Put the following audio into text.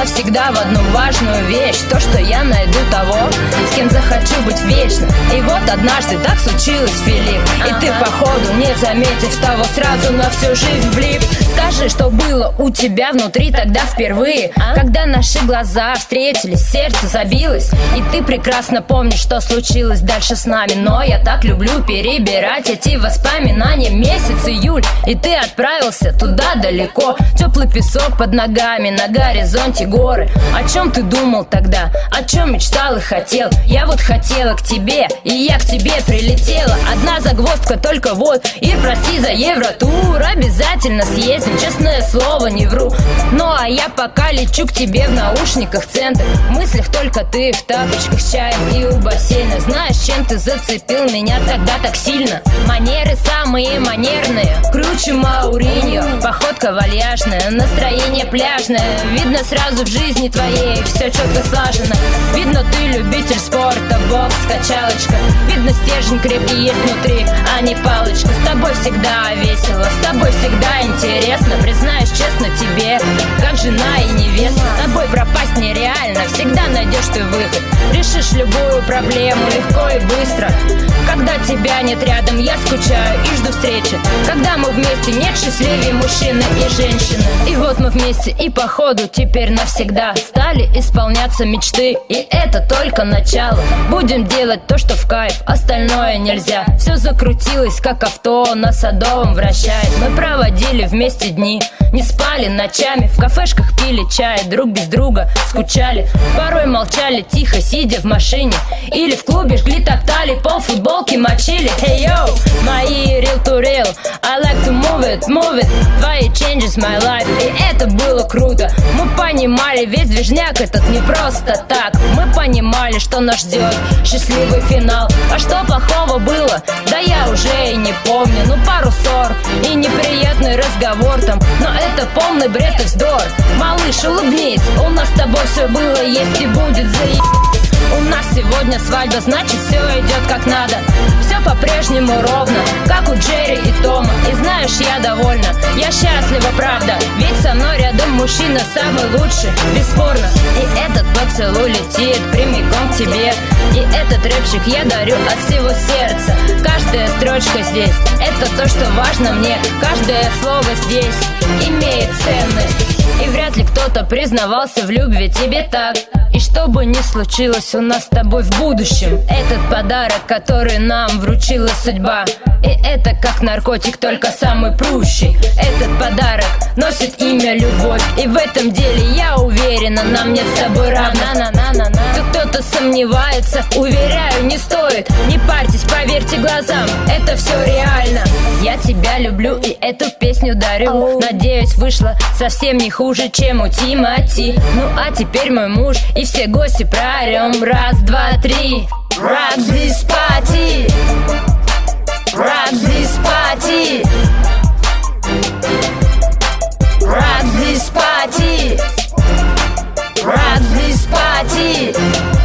верила всегда в одну важную вещь: то, что я найду того, с кем захочу быть вечно. И вот однажды так случилось, Филипп, и ты, походу, не заметив того, сразу на всю жизнь влип. Скажи, что было у тебя внутри тогда впервые, когда наши глаза встретились, сердце забилось. И ты прекрасно помнишь, что случилось дальше с нами. Но я так люблю перебирать эти воспоминания. Месяц июль, и ты отправился туда далеко. Теплый песок под ногами, на горизонте горы. О чем ты думал тогда? О чем мечтал и хотел? Я вот хотела к тебе, и я к тебе прилетела. Одна загвоздка только вот: Ир, прости за Евротур. Обязательно съездим, честное слово, не вру. Ну а я пока лечу к тебе в наушниках центр. В мыслях только ты в тапочках с чаем и у бассейна. Знаешь, чем ты зацепил меня тогда так сильно? Манеры самые манерные, круче Мауриньо. Походка вальяжная, настроение пляжное. Видно сразу в жизни твоей все четко слажено. Видно, ты любитель спорта, бокс, качалочка. Видно, стержень крепкий есть внутри, а не палочка. С тобой всегда весело, с тобой всегда интересно. Признаюсь честно тебе, как жена и невеста. С тобой пропасть нереально, всегда найдешь ты выход. Решишь любую проблему легко и быстро. Когда тебя нет рядом, я скучаю и жду встречи. Когда мы вместе, нет счастливее мужчины и женщины. И вот мы вместе, и походу теперь навсегда стали исполняться мечты. И это только начало. Будем делать то, что в кайф, остальное нельзя. Все закрутилось, как авто на Садовом вращает. Мы проводили вместе дни, не спали ночами, в кафешках пили чай, друг без друга скучали. Порой молчали тихо, сидя в машине, или в клубе жгли, топтали пол, футболки мочили. Hey yo, мои real to real, I like to move it, твои changes my life. И это было круто. Мы понимали, весь движняк этот не просто так. Мы понимали, что нас ждет счастливый финал. А что плохого было? Да я уже и не помню. Ну пару ссор и неприятный разговор там, но это полный бред и вздор. Малыш, улыбнись, у нас с тобой все было, есть и будет У нас сегодня свадьба, значит все идет как надо. Все по-прежнему ровно, как у Джерри и Тома. И знаешь, я довольна, я счастлива, правда. Ведь со мной рядом мужчина самый лучший, бесспорно. И этот поцелуй летит прямиком к тебе. И этот рэпчик я дарю от всего сердца. Каждая строчка здесь, это то, что важно мне. Каждое слово здесь имеет ценность. И вряд ли кто-то признавался в любви тебе так. И что бы ни случилось у нас с тобой в будущем, этот подарок, который нам вручила судьба. И это как наркотик, только самый прущий. Этот подарок носит имя любовь. И в этом деле я уверена, нам нет с тобой равно. Кто-то сомневается, уверяю, не стоит. Не парьтесь, поверьте глазам, это все реально. Я тебя люблю и эту песню дарю. Надеюсь, вышло совсем не хуже, чем у Тимати. Ну а теперь мой муж и все гости проорем. Раз, два, три. Rock this party, rock this party, rock this party, rock this party.